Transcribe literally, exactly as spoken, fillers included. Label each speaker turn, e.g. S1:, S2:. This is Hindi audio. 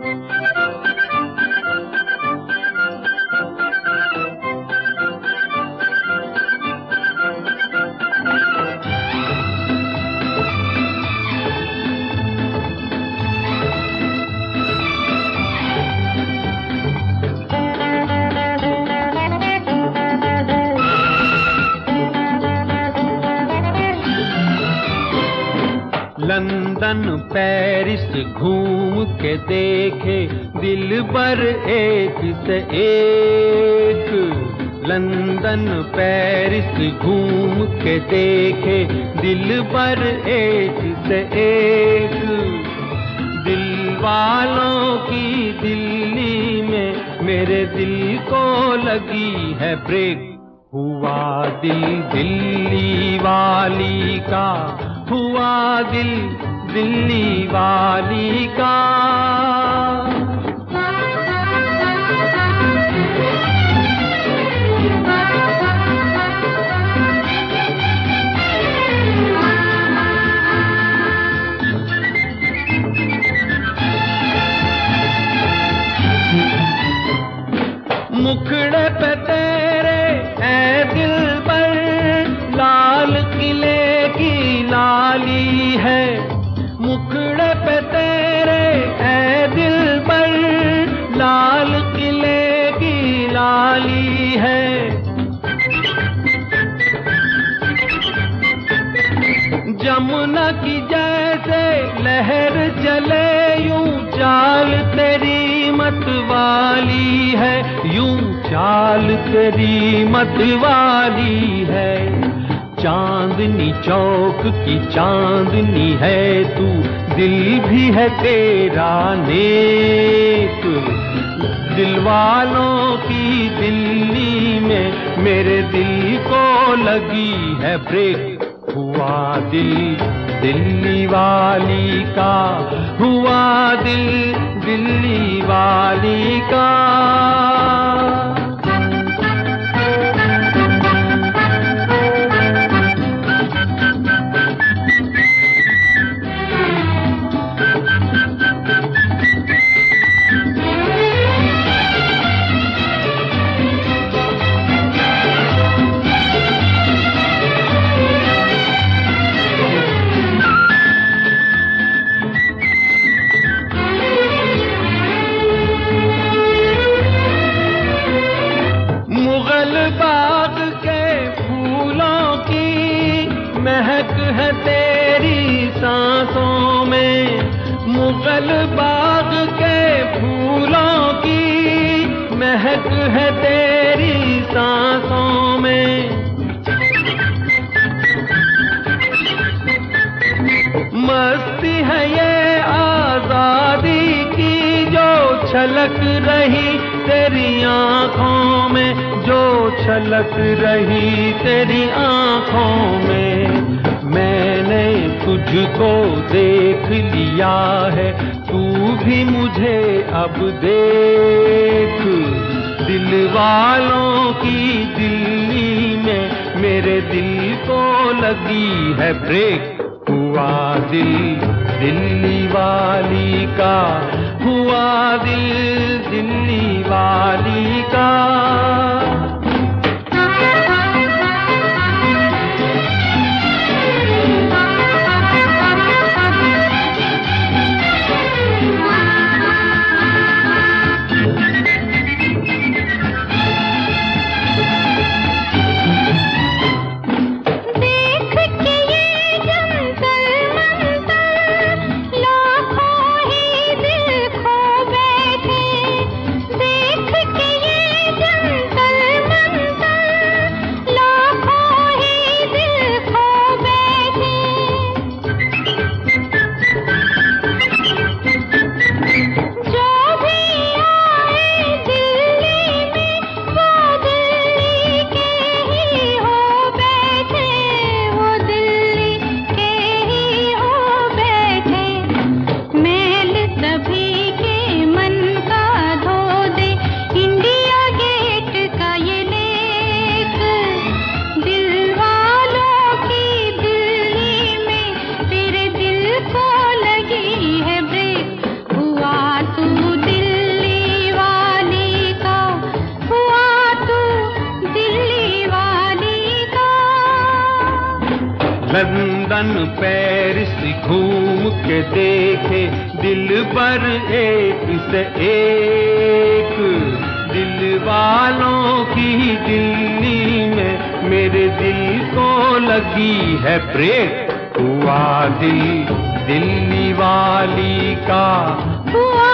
S1: लंदन पेरिस घूम के देखे दिल भर एक से एक। लंदन पेरिस घूम के देखे दिल भर एक से एक। दिल वालों की दिल्ली में मेरे दिल को लगी है ब्रेक। हुआ दिल दिल्ली वाली का, हुआ दिल दिल्ली वाली का। मुखड़े पे तेरे ऐ दिल पर लाल किले की लाली है। मुखड़े पे तेरे ऐ दिल पर लाल किले की लाली है। जमुना की जैसे लहर चले यूं चाल तेरी मतवाली है, यूं चाल तेरी मतवाली है। चांदनी चौक की चांदनी है तू, दिल भी है तेरा नेक। दिल वालों की दिल्ली में मेरे दिल को लगी है ब्रेक। हुआ दिल दिल्ली वाली का, हुआ दिल दिल्ली वाली का। बाग के फूलों की महक है तेरी सांसों में। मुगल बाग के फूलों की महक है तेरी सांसों में। मस्ती है ये आजादी की जो छलक रही तेरी आंखों में, जो छलक रही तेरी आंखों में। मैंने तुझको देख लिया है, तू भी मुझे अब देख। दिल वालों की दिल्ली में मेरे दिल को लगी है ब्रेक। हुआ दिल दिल्ली वाली का, हुआ दिल दिल्ली वाली का।
S2: मुगल बाग
S1: लंदन पेरिस घूम के देखे दिल भर एक से एक, दिल वालों की दिल्ली में मेरे दिल को लगी है ब्रेक। हुआ दिल दिल्ली वाली का, हुआ